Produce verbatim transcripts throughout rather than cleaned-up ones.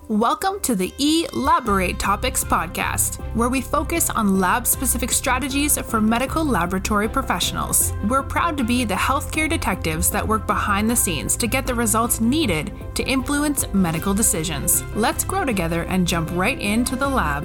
Welcome to the Elaborate Topics podcast, where we focus on lab-specific strategies for medical laboratory professionals. We're proud to be the healthcare detectives that work behind the scenes to get the results needed to influence medical decisions. Let's grow together and jump right into the lab.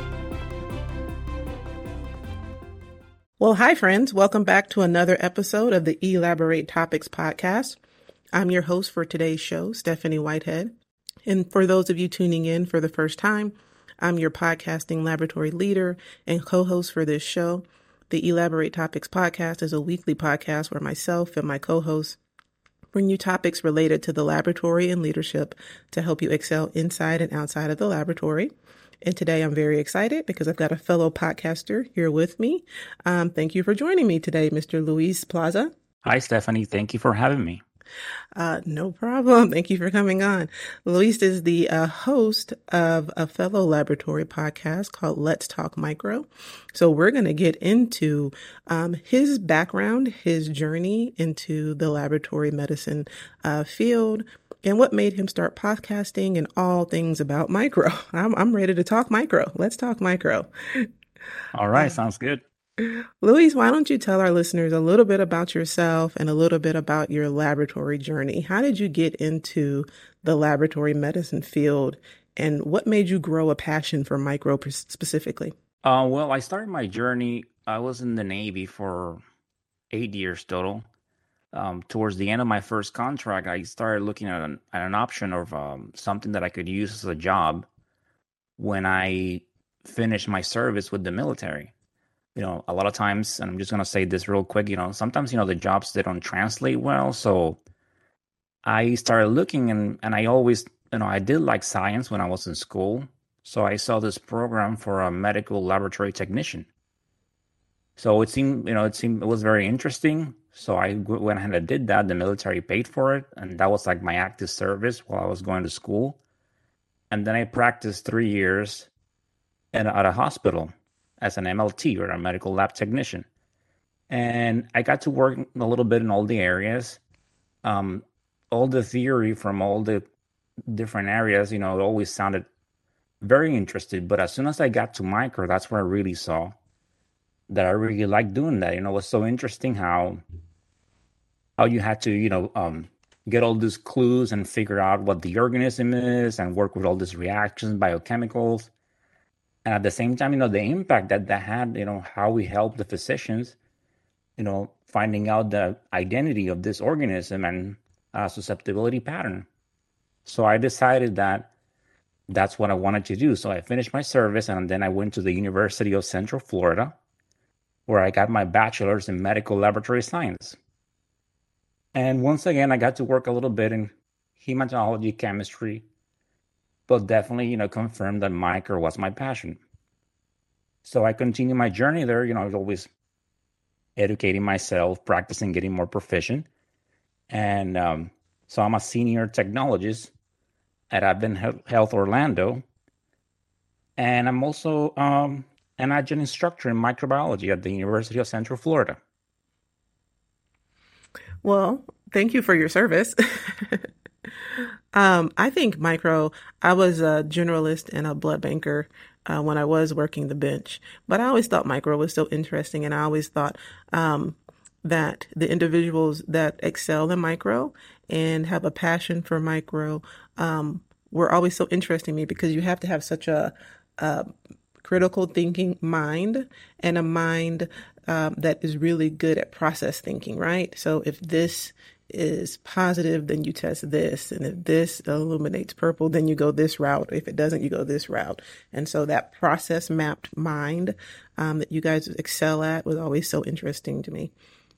Well, hi, friends. Welcome back to another episode of the Elaborate Topics podcast. I'm your host for today's show, Stephanie Whitehead. And for those of you tuning in for the first time, I'm your podcasting laboratory leader and co-host for this show. The Elaborate Topics podcast is a weekly podcast where myself and my co-hosts bring you topics related to the laboratory and leadership to help you excel inside and outside of the laboratory. And today I'm very excited because I've got a fellow podcaster here with me. Um, thank you for joining me today, Mister Luis Plaza. Hi, Stephanie. Thank you for having me. Uh, no problem. Thank you for coming on. Luis is the uh, host of a fellow laboratory podcast called Let's Talk Micro. So we're going to get into um, his background, his journey into the laboratory medicine uh, field, and what made him start podcasting and all things about micro. I'm, I'm ready to talk micro. Let's talk micro. All right. Uh, sounds good. Luis, why don't you tell our listeners a little bit about yourself and a little bit about your laboratory journey? How did you get into the laboratory medicine field, and what made you grow a passion for micro specifically? Uh, well, I started my journey. I was in the Navy for eight years total. Um, towards the end of my first contract, I started looking at an, at an option of um, something that I could use as a job when I finished my service with the military. You know, a lot of times, and I'm just going to say this real quick, you know, sometimes, you know, the jobs, they don't translate well. So I started looking and, and I always, you know, I did like science when I was in school. So I saw this program for a medical laboratory technician. So it seemed, you know, it seemed, it was very interesting. So I went ahead and did that. The military paid for it. And that was like my active service while I was going to school. And then I practiced three years at, at a hospital as an M L T, or a medical lab technician. And I got to work a little bit in all the areas. Um, all the theory from all the different areas, you know, it always sounded very interesting. But as soon as I got to micro, that's where I really saw that I really liked doing that. You know, it was so interesting how how you had to, you know, um, get all these clues and figure out what the organism is and work with all these reactions, biochemicals. And at the same time, you know, the impact that that had, you know, how we help the physicians, you know, finding out the identity of this organism and uh, susceptibility pattern. So I decided that that's what I wanted to do. So I finished my service, and then I went to the University of Central Florida, where I got my bachelor's in medical laboratory science. And once again, I got to work a little bit in hematology, chemistry, but definitely, you know, confirmed that micro was my passion. So I continued my journey there. You know, I was always educating myself, practicing, getting more proficient. And um, so I'm a senior technologist at Advent Health Orlando. And I'm also um, an adjunct instructor in microbiology at the University of Central Florida. Well, thank you for your service. Um, I think micro, I was a generalist and a blood banker uh, when I was working the bench, but I always thought micro was so interesting. And I always thought um, that the individuals that excel in micro and have a passion for micro um, were always so interesting to me, because you have to have such a, a critical thinking mind and a mind um, that is really good at process thinking, right? So if this is positive, then you test this. And if this illuminates purple, then you go this route. If it doesn't, you go this route. And so that process mapped mind um, that you guys excel at was always so interesting to me.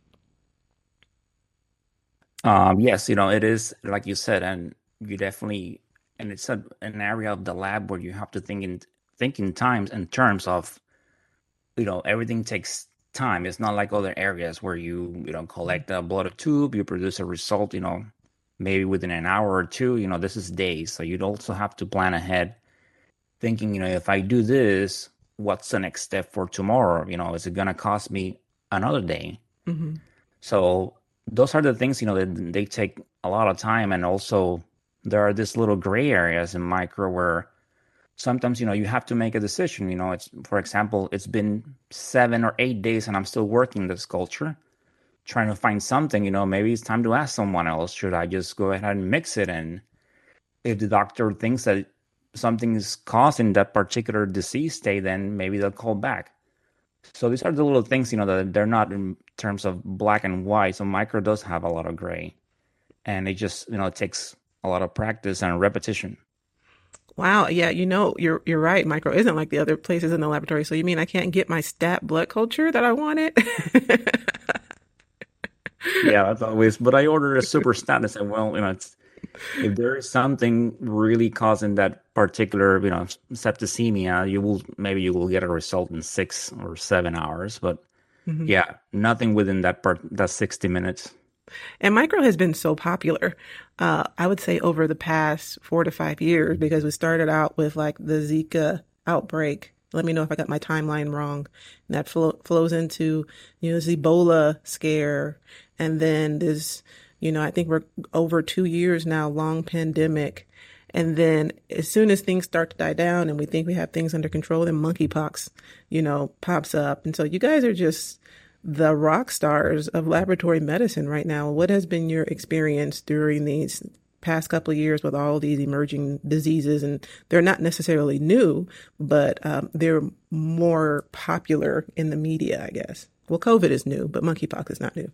Um, yes, you know, it is, like you said, and you definitely, and it's a, an area of the lab where you have to think in, think in times in terms of, you know, everything takes time. It's not like other areas where you, you know, collect a blood tube, you produce a result, you know, maybe within an hour or two. You know, this is days. So you'd also have to plan ahead, thinking, you know, if I do this, what's the next step for tomorrow? You know, is it going to cost me another day? Mm-hmm. So those are the things, you know, that they take a lot of time, and also there are these little gray areas in micro where sometimes, you know, you have to make a decision. You know, it's, for example, it's been seven or eight days and I'm still working this culture, trying to find something, you know, maybe it's time to ask someone else. Should I just go ahead and mix it? And if the doctor thinks that something is causing that particular disease state, then maybe they'll call back. So these are the little things, you know, that they're not in terms of black and white. So micro does have a lot of gray. And it just, you know, it takes a lot of practice and repetition. Wow. Yeah. You know, you're, you're right. Micro isn't like the other places in the laboratory. So you mean I can't get my stat blood culture that I wanted? Yeah, that's always, but I ordered a super stat and I said, well, you know, it's, if there is something really causing that particular, you know, septicemia, you will, maybe you will get a result in six or seven hours, but Mhm. yeah, nothing within that part, that sixty minutes. And micro has been so popular, uh, I would say over the past four to five years, because we started out with like the Zika outbreak. Let me know if I got my timeline wrong. And that flo- flows into, you know, this Ebola scare. And then this, you know, I think we're over two years now, long pandemic. And then as soon as things start to die down and we think we have things under control, then monkeypox, you know, pops up. And so you guys are just the rock stars of laboratory medicine right now. What has been your experience during these past couple of years with all these emerging diseases? And they're not necessarily new, but um, they're more popular in the media, I guess. Well, COVID is new, but monkeypox is not new.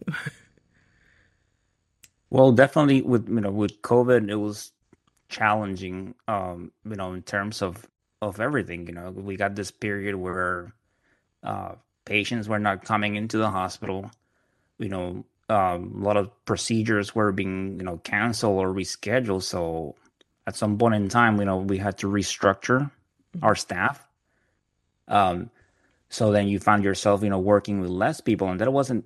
Well, definitely with, you know, with COVID, it was challenging, um, you know, in terms of, of everything, you know, we got this period where uh, patients were not coming into the hospital. You know, um, a lot of procedures were being, you know, canceled or rescheduled. So at some point in time, you know, we had to restructure our staff. Um, so then you found yourself, you know, working with less people, and that wasn't,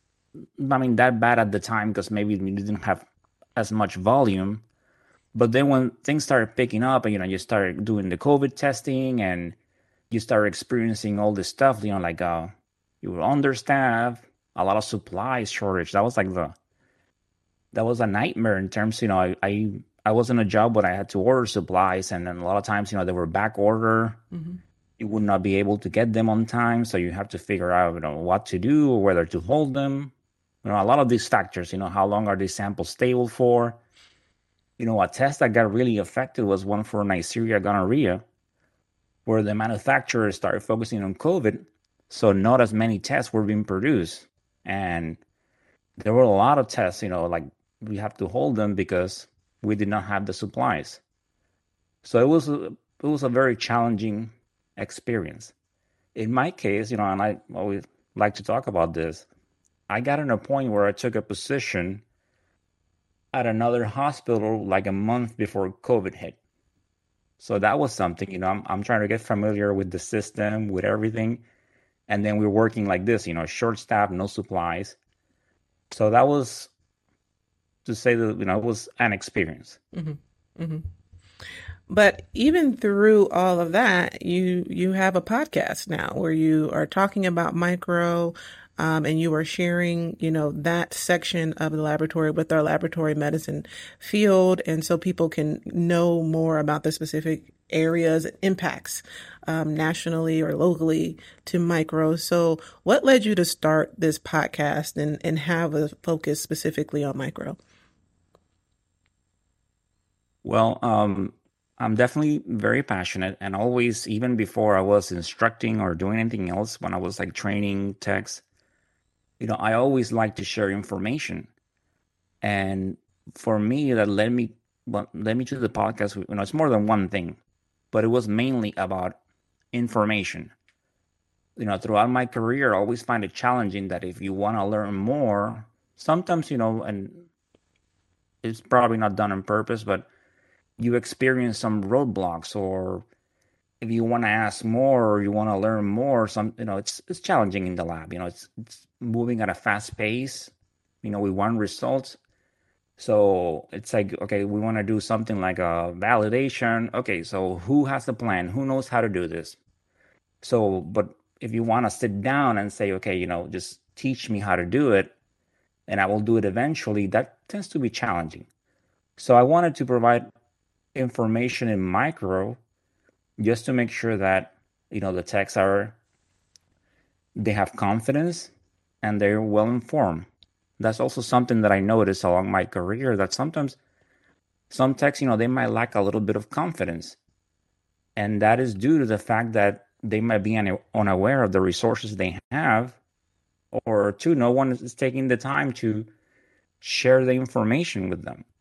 I mean, that bad at the time because maybe you didn't have as much volume. But then when things started picking up, and you know, you started doing the COVID testing, and you start experiencing all this stuff, you know, like uh, you were understaffed, a lot of supplies shortage. That was like the, that was a nightmare in terms, you know, I, I, I was in a job where I had to order supplies, and then a lot of times, you know, they were back order. Mm-hmm. You would not be able to get them on time. So you have to figure out, you know, what to do or whether to hold them. You know, a lot of these factors, you know, how long are these samples stable for? You know, a test that got really affected was one for Neisseria gonorrhea, where the manufacturers started focusing on COVID, so not as many tests were being produced. And there were a lot of tests, you know, like we have to hold them because we did not have the supplies. So it was a, it was a very challenging experience. In my case, you know, and I always like to talk about this, I got in a point where I took a position at another hospital like a month before COVID hit. So that was something, you know, I'm, I'm trying to get familiar with the system, with everything. And then we're working like this, you know, short staff, no supplies. So that was, to say that, you know, it was an experience. Mm-hmm. Mm-hmm. But even through all of that, you you have a podcast now where you are talking about micro, um, and you are sharing, you know, that section of the laboratory with our laboratory medicine field, and so people can know more about the specific areas and impacts um, nationally or locally to micro. So, what led you to start this podcast and and have a focus specifically on micro? Well, um, I'm definitely very passionate, and always, even before I was instructing or doing anything else, when I was like training techs, you know, I always like to share information. And for me, that led me, well, led me to the podcast. You know, it's more than one thing, but it was mainly about information. You know, throughout my career, I always find it challenging that if you want to learn more, sometimes, you know, and it's probably not done on purpose, but you experience some roadblocks, or if you want to ask more or you want to learn more, some, you know, it's it's challenging in the lab. You know, it's it's moving at a fast pace. You know, we want results. So it's like, okay, we want to do something like a validation. Okay, so who has the plan? Who knows how to do this? So, but if you want to sit down and say, okay, you know, just teach me how to do it and I will do it eventually, that tends to be challenging. So I wanted to provide information in micro just to make sure that, you know, the techs are, they have confidence and they're well informed. That's also something that I noticed along my career, that sometimes some techs, you know, they might lack a little bit of confidence. And that is due to the fact that they might be unaware of the resources they have, or two, no one is taking the time to share the information with them.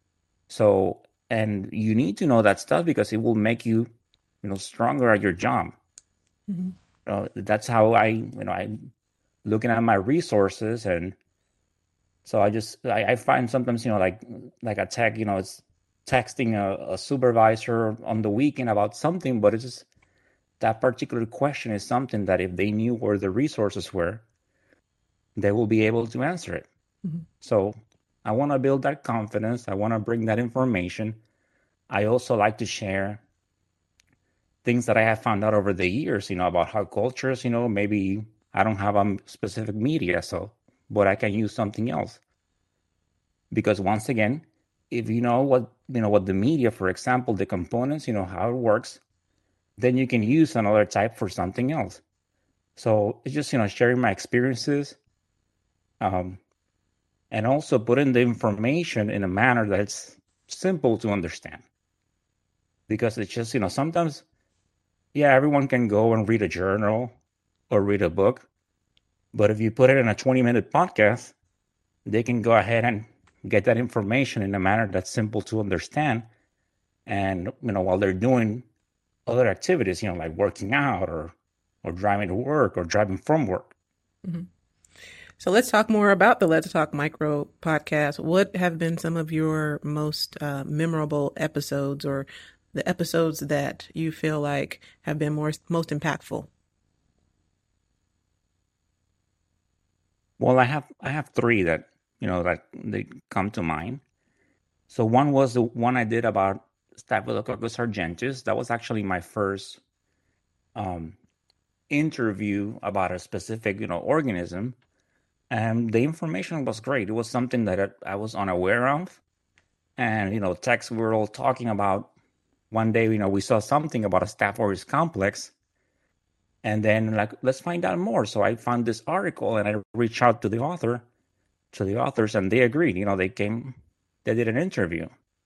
So, and you need to know that stuff because it will make you, you know, stronger at your job. Mm-hmm. Uh, that's how I, you know, I'm looking at my resources. And so I just, I, I find sometimes, you know, like, like a tech, you know, it's texting a, a supervisor on the weekend about something, but it's just that particular question is something that if they knew where the resources were, they will be able to answer it. Mm-hmm. So I want to build that confidence. I want to bring that information. I also like to share things that I have found out over the years, you know, about how cultures, you know, maybe I don't have a specific media, so, but I can use something else. Because once again, if you know what, you know, what the media, for example, the components, you know, how it works, then you can use another type for something else. So it's just, you know, sharing my experiences, um, and also putting the information in a manner that's simple to understand. Because it's just, you know, sometimes, yeah, everyone can go and read a journal or read a book. But if you put it in a twenty minute podcast, they can go ahead and get that information in a manner that's simple to understand. And, you know, while they're doing other activities, you know, like working out or, or driving to work or driving from work. Mm-hmm. So let's talk more about the Let's Talk Micro podcast. What have been some of your most uh, memorable episodes, or the episodes that you feel like have been more most impactful? Well, I have I have three that, you know, that they come to mind. So one was the one I did about Staphylococcus argentis. That was actually my first um, interview about a specific, you know, organism. And the information was great. It was something that I was unaware of. And, you know, techs we were all talking about. One day, you know, we saw something about a Staph aureus complex. And then, like, let's find out more. So I found this article and I reached out to the author, to the authors, and they agreed. You know, they came, they did an interview.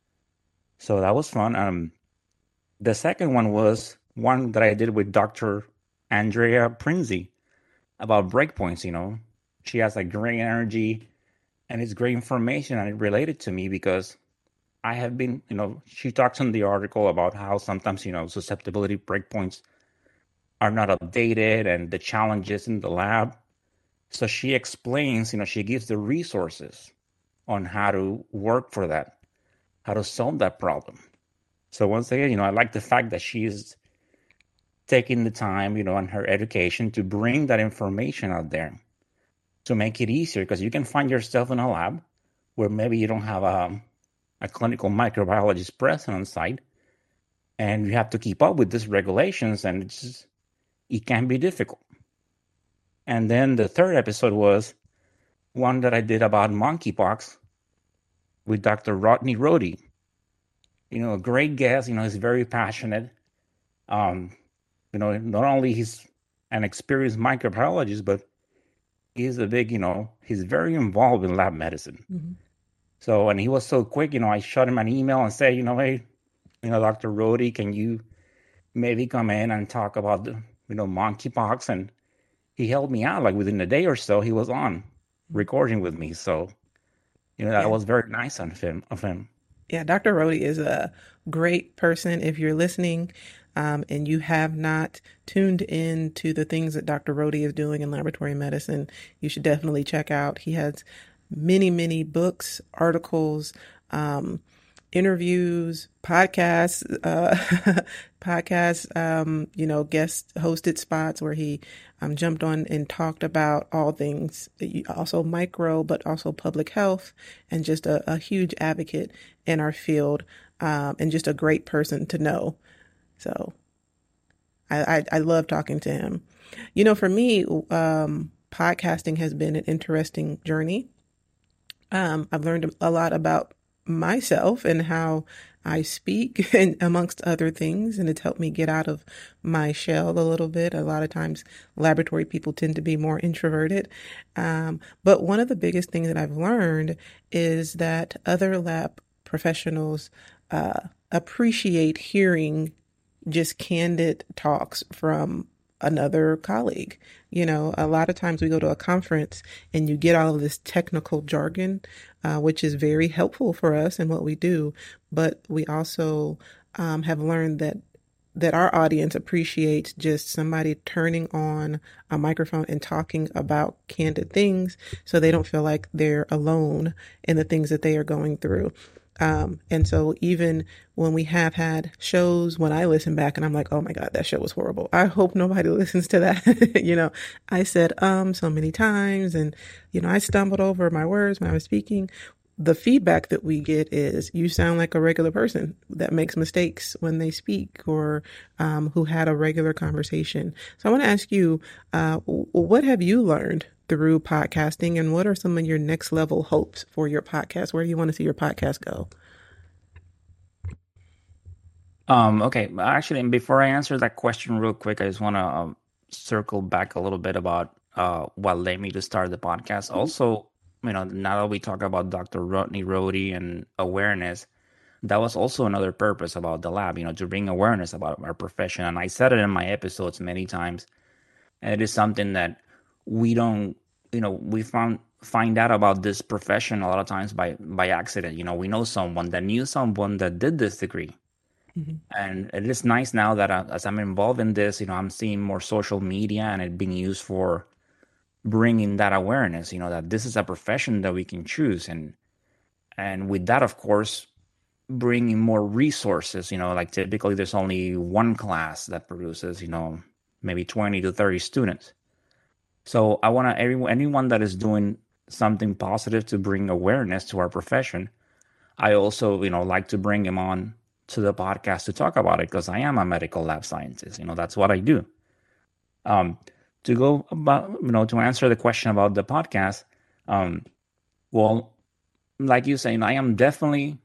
So that was fun. Um, the second one was one that I did with Doctor Andrea Prinzi about breakpoints, you know. She has like great energy and it's great information, and it related to me because I have been, you know, she talks in the article about how sometimes, you know, susceptibility breakpoints are not updated and the challenges in the lab. So she explains, you know, she gives the resources on how to work for that, how to solve that problem. So once again, you know, I like the fact that she's taking the time, you know, and her education to bring that information out there to make it easier, because you can find yourself in a lab where maybe you don't have a, a clinical microbiologist present on site, and you have to keep up with these regulations, and it's just, it can be difficult. And then the third episode was one that I did about monkeypox with Doctor Rodney Rohde. You know, a great guest. You know, he's very passionate. Um, you know, not only he's an experienced microbiologist, but he's a big, you know, he's very involved in lab medicine. Mm-hmm. So, and he was so quick, you know, I shot him an email and said, you know, hey, you know, Doctor Rohde, can you maybe come in and talk about the, you know, monkeypox? And he helped me out. Like within a day or so, he was on recording with me. So, you know, that yeah. was very nice of him. Of him. Yeah, Doctor Rohde is a great person. If you're listening um, and you have not tuned in to the things that Doctor Rohde is doing in laboratory medicine, you should definitely check out. He has many, many books, articles, um, interviews, podcasts, uh, podcasts, um, you know, guest hosted spots where he um, jumped on and talked about all things, also micro, but also public health, and just a, a huge advocate in our field, um, and just a great person to know. So I, I, I love talking to him. You know, for me, um, podcasting has been an interesting journey. Um, I've learned a lot about myself and how I speak, and amongst other things, and it's helped me get out of my shell a little bit. A lot of times, laboratory people tend to be more introverted. Um, but one of the biggest things that I've learned is that other lab professionals uh, appreciate hearing just candid talks from another colleague. You know, a lot of times we go to a conference and you get all of this technical jargon, uh, which is very helpful for us in what we do. But we also um, have learned that that our audience appreciates just somebody turning on a microphone and talking about candid things, so they don't feel like they're alone in the things that they are going through. Um, and so even when we have had shows, when I listen back and I'm like, oh my God, that show was horrible. I hope nobody listens to that. You know, I said, um, so many times, and, you know, I stumbled over my words when I was speaking. The feedback that we get is you sound like a regular person that makes mistakes when they speak, or, um, who had a regular conversation. So I want to ask you, uh, what have you learned through podcasting, and what are some of your next level hopes for your podcast? Where do you want to see your podcast go? Um, okay, actually, and before I answer that question real quick, I just want to um, circle back a little bit about uh, what led me to start the podcast. Mm-hmm. Also, you know, now that we talk about Doctor Rodney Rohde and awareness, that was also another purpose about the lab, you know, to bring awareness about our profession. And I said it in my episodes many times, and it is something that we don't, you know, we found find out about this profession a lot of times by by accident. You know, we know someone that knew someone that did this degree. Mm-hmm. And it is nice now that I, as I'm involved in this, you know, I'm seeing more social media and it being used for bringing that awareness, you know, that this is a profession that we can choose. And and with that, of course, bringing more resources, you know, like typically there's only one class that produces, you know, maybe twenty to thirty students. So I want to, everyone, anyone that is doing something positive to bring awareness to our profession, I also, you know, like to bring them on to the podcast to talk about it, because I am a medical lab scientist. You know, that's what I do. Um, to go about, you know, to answer the question about the podcast, um, well, like you saying, I am definitely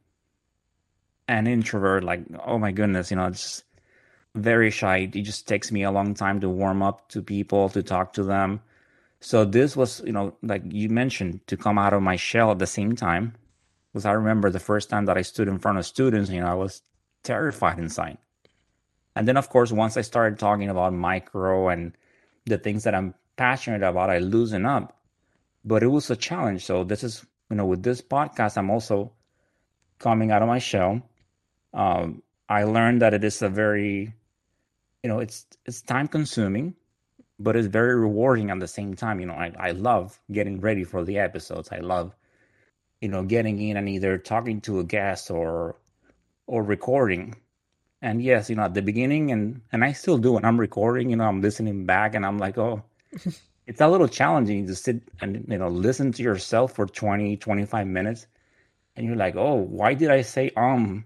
an introvert. Like, oh my goodness, you know, it's very shy. It just takes me a long time to warm up to people, to talk to them. So this was, you know, like you mentioned, to come out of my shell at the same time. Because I remember the first time that I stood in front of students, you know, I was terrified inside. And then, of course, once I started talking about micro and the things that I'm passionate about, I loosen up. But it was a challenge. So this is, you know, with this podcast, I'm also coming out of my shell. Um, I learned that it is a very, you know, it's it's time consuming, but it's very rewarding at the same time. You know, I, I love getting ready for the episodes. I love, you know, getting in and either talking to a guest or or recording. And yes, you know, at the beginning, and and I still do when I'm recording, you know, I'm listening back and I'm like, oh, it's a little challenging to sit and, you know, listen to yourself for twenty, twenty-five minutes. And you're like, oh, why did I say um?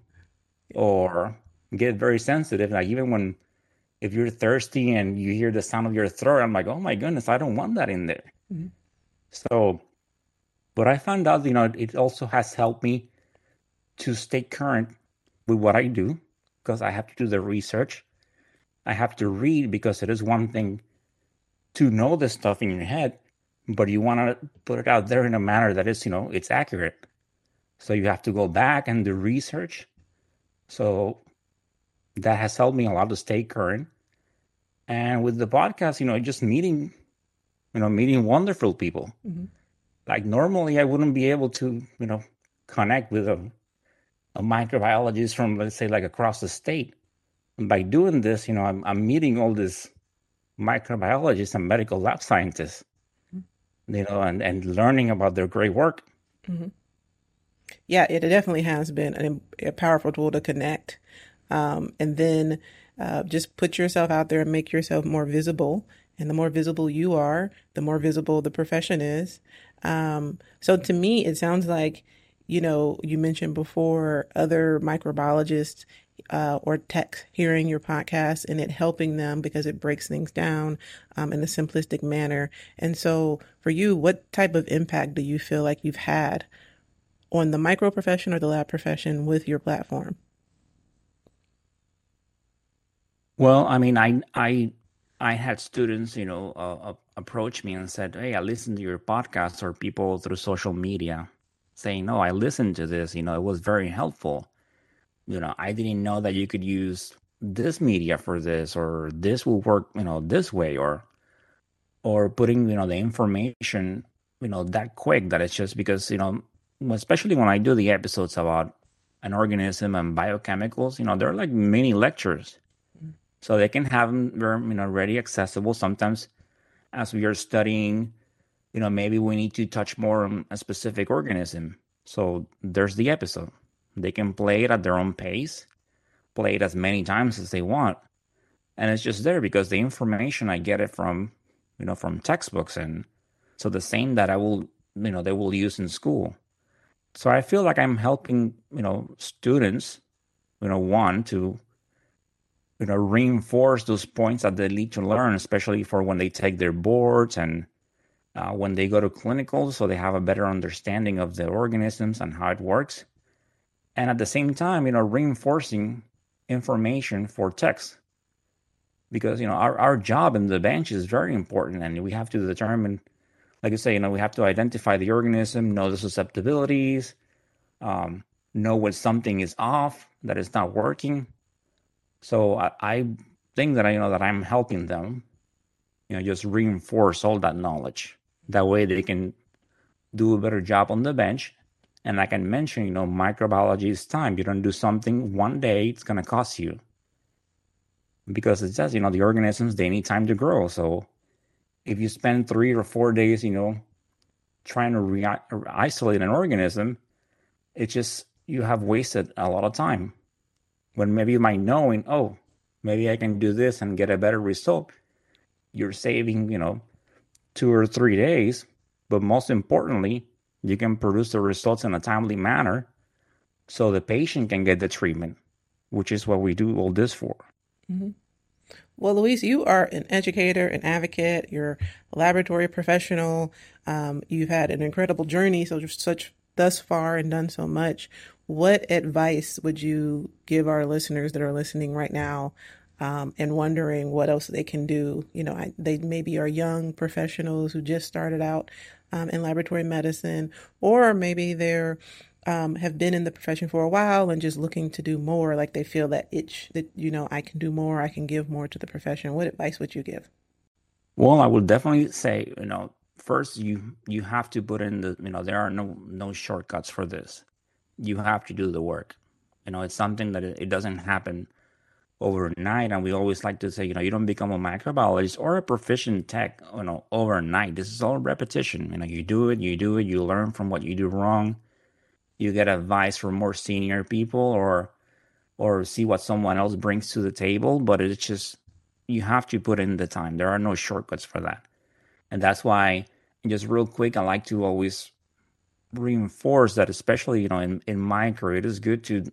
Or get very sensitive. Like even when, if you're thirsty and you hear the sound of your throat, I'm like, oh my goodness, I don't want that in there. Mm-hmm. So, but I found out, you know, it also has helped me to stay current with what I do, because I have to do the research. I have to read, because it is one thing to know this stuff in your head, but you want to put it out there in a manner that is, you know, it's accurate. So you have to go back and do research. So that has helped me a lot to stay current. And with the podcast, you know, just meeting, you know, meeting wonderful people. Mm-hmm. Like normally I wouldn't be able to, you know, connect with a, a microbiologist from, let's say, like across the state. And by doing this, you know, I'm, I'm meeting all these microbiologists and medical lab scientists, mm-hmm. you know, and, and learning about their great work. Mm-hmm. Yeah, it definitely has been an, a powerful tool to connect. Um, and then uh, just put yourself out there and make yourself more visible. And the more visible you are, the more visible the profession is. Um, so to me, it sounds like, you know, you mentioned before other microbiologists uh, or techs hearing your podcast and it helping them because it breaks things down um, in a simplistic manner. And so for you, what type of impact do you feel like you've had on the micro profession or the lab profession with your platform? Well, I mean, I I I had students, you know, uh, uh, approach me and said, "Hey, I listened to your podcast," or people through social media saying, "No, I listened to this. You know, it was very helpful. You know, I didn't know that you could use this media for this, or this will work, you know, this way, or or putting, you know, the information, you know, that quick that it's just because, you know, especially when I do the episodes about an organism and biochemicals, you know, they're like mini lectures." So they can have them, you know, ready accessible. Sometimes as we are studying, you know, maybe we need to touch more on a specific organism. So there's the episode. They can play it at their own pace, play it as many times as they want. And it's just there because the information I get it from, you know, from textbooks. And so the same that I will, you know, they will use in school. So I feel like I'm helping, you know, students, you know, one, to you know, reinforce those points that they need to learn, especially for when they take their boards and uh, when they go to clinicals, so they have a better understanding of the organisms and how it works. And at the same time, you know, reinforcing information for techs. Because, you know, our, our job in the bench is very important, and we have to determine, like I say, you know, we have to identify the organism, know the susceptibilities, um, know when something is off, that it's not working. So I, I think that I you know that I'm helping them, you know, just reinforce all that knowledge. That way they can do a better job on the bench. And like I mentioned, you know, microbiology is time. You don't do something one day, it's going to cost you. Because it says, you know, the organisms, they need time to grow. So if you spend three or four days, you know, trying to re- isolate an organism, it's just, you have wasted a lot of time. When maybe by knowing, oh, maybe I can do this and get a better result, you're saving, you know, two or three days. But most importantly, you can produce the results in a timely manner so the patient can get the treatment, which is what we do all this for. Mm-hmm. Well, Luis, you are an educator, an advocate, you're a laboratory professional. Um, you've had an incredible journey, so just such thus far and done so much. What advice would you give our listeners that are listening right now um, and wondering what else they can do? You know, I, they maybe are young professionals who just started out um, in laboratory medicine, or maybe they're um, have been in the profession for a while and just looking to do more, like they feel that itch that, you know, I can do more, I can give more to the profession. What advice would you give? Well, I would definitely say, you know, first you you have to put in the, you know, there are no no shortcuts for this. You have to do the work. You know, it's something that it, it doesn't happen overnight. And we always like to say, you know, you don't become a microbiologist or a proficient tech, you know, overnight. This is all repetition. You know, you do it, you do it, you learn from what you do wrong. You get advice from more senior people, or or see what someone else brings to the table. But it's just, you have to put in the time. There are no shortcuts for that. And that's why, just real quick, I like to always reinforce that, especially, you know, in, in my career, it is good to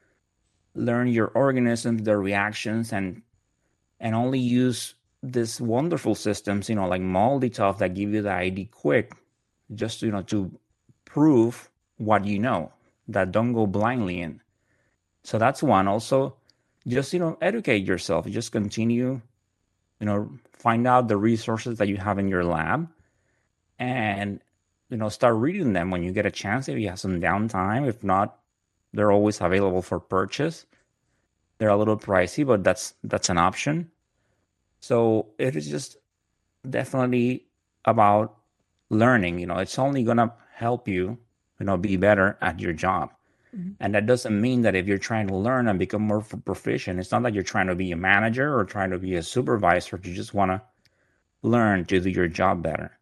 learn your organisms, their reactions, and and only use these wonderful systems, you know, like MALDI-TOF, that give you the I D quick, just, you know, to prove what you know, that don't go blindly in. So that's one. Also, just, you know, educate yourself. Just continue, you know, find out the resources that you have in your lab, and, you know, start reading them when you get a chance, if you have some downtime. If not, they're always available for purchase. They're a little pricey, but that's that's an option. So it is just definitely about learning. You know, it's only gonna help you, you know, be better at your job. Mm-hmm. And that doesn't mean that if you're trying to learn and become more proficient, it's not that you're trying to be a manager or trying to be a supervisor. You just want to learn to do your job better.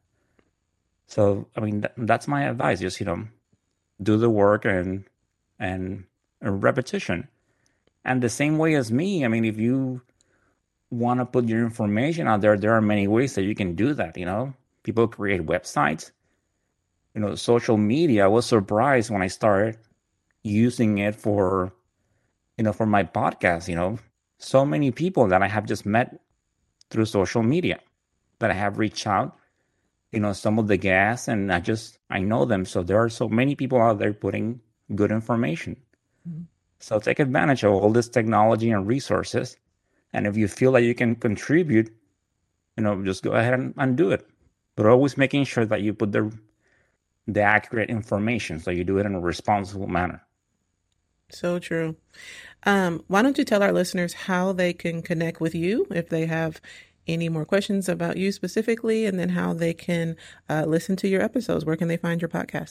So, I mean, th- that's my advice. Just, you know, do the work and and, and repetition. And the same way as me, I mean, if you want to put your information out there, there are many ways that you can do that. You know, people create websites, you know, social media. I was surprised when I started using it for, you know, for my podcast. You know, so many people that I have just met through social media that I have reached out you know, some of the gas, and I just, I know them. So there are so many people out there putting good information. Mm-hmm. So take advantage of all this technology and resources. And if you feel that you can contribute, you know, just go ahead and, and do it. But always making sure that you put the the accurate information, so you do it in a responsible manner. So true. Um, why don't you tell our listeners how they can connect with you if they have any more questions about you specifically, and then how they can uh, listen to your episodes? Where can they find your podcast?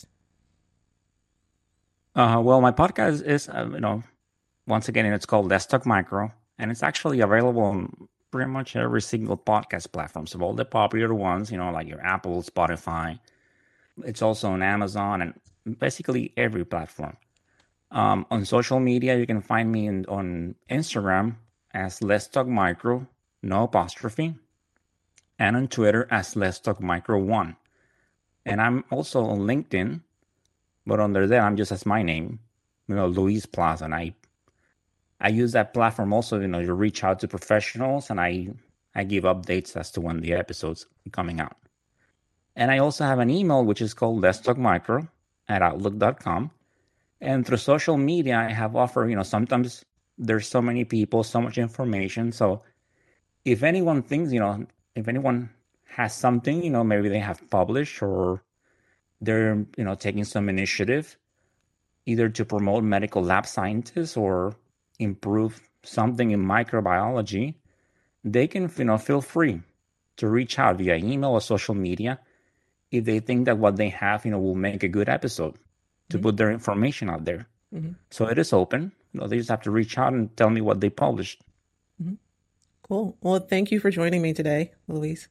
Uh, well, my podcast is, uh, you know, once again, it's called Let's Talk Micro, and it's actually available on pretty much every single podcast platform. So all the popular ones, you know, like your Apple, Spotify. It's also on Amazon and basically every platform. Um, on social media, you can find me in, on Instagram as Let's Talk Micro, no apostrophe, and on Twitter as Let's Talk Micro one. And I'm also on LinkedIn, but under there, I'm just as my name, you know, Luis Plaza. And I, I use that platform also, you know, to reach out to professionals, and I, I give updates as to when the episode's coming out. And I also have an email, which is called Let's Talk Micro at outlook dot com. And through social media, I have offered, you know, sometimes there's so many people, so much information. So if anyone thinks, you know, if anyone has something, you know, maybe they have published or they're, you know, taking some initiative either to promote medical lab scientists or improve something in microbiology, they can, you know, feel free to reach out via email or social media if they think that what they have, you know, will make a good episode to mm-hmm. put their information out there. Mm-hmm. So it is open. You know, they just have to reach out and tell me what they published. Mm-hmm. Cool. Well, thank you for joining me today, Luis.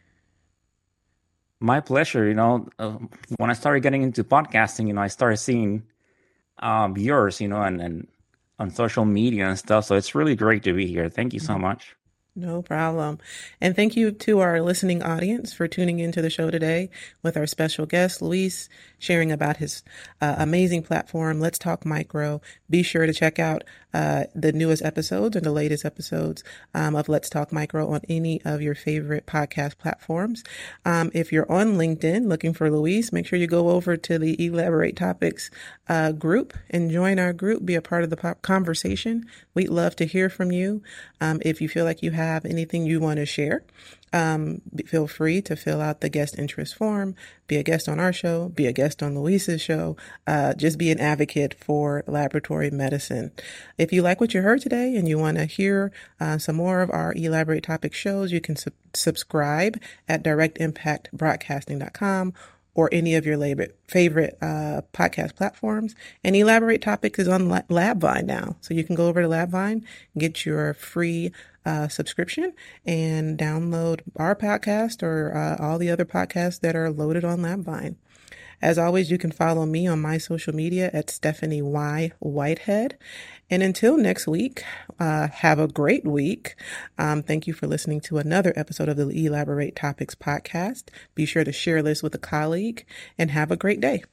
My pleasure. You know, uh, when I started getting into podcasting, you know, I started seeing um, yours, you know, and, and on social media and stuff. So it's really great to be here. Thank you so much. No problem. And thank you to our listening audience for tuning into the show today with our special guest, Luis, sharing about his uh, amazing platform, Let's Talk Micro. Be sure to check out uh, the newest episodes and the latest episodes um, of Let's Talk Micro on any of your favorite podcast platforms. Um, if you're on LinkedIn looking for Luis, make sure you go over to the Elaborate Topics uh, group and join our group. Be a part of the pop conversation. We'd love to hear from you. Um, if you feel like you have have anything you want to share, um, feel free to fill out the guest interest form, be a guest on our show, be a guest on Luis's show, uh, just be an advocate for laboratory medicine. If you like what you heard today and you want to hear uh, some more of our Elaborate Topics shows, you can su- subscribe at direct impact broadcasting dot com or any of your lab- favorite uh, podcast platforms. And Elaborate Topics is on La- LabVine now. So you can go over to LabVine, get your free uh, subscription, and download our podcast or uh, all the other podcasts that are loaded on LabVine. As always, you can follow me on my social media at Stephanie Y. Whitehead. And until next week, uh, have a great week. Um, thank you for listening to another episode of the Elaborate Topics podcast. Be sure to share this with a colleague and have a great day.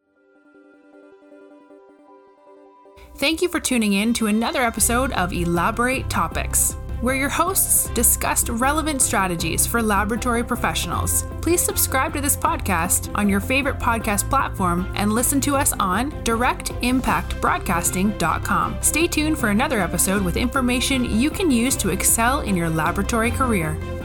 Thank you for tuning in to another episode of Elaborate Topics, where your hosts discussed relevant strategies for laboratory professionals. Please subscribe to this podcast on your favorite podcast platform and listen to us on direct impact broadcasting dot com. Stay tuned for another episode with information you can use to excel in your laboratory career.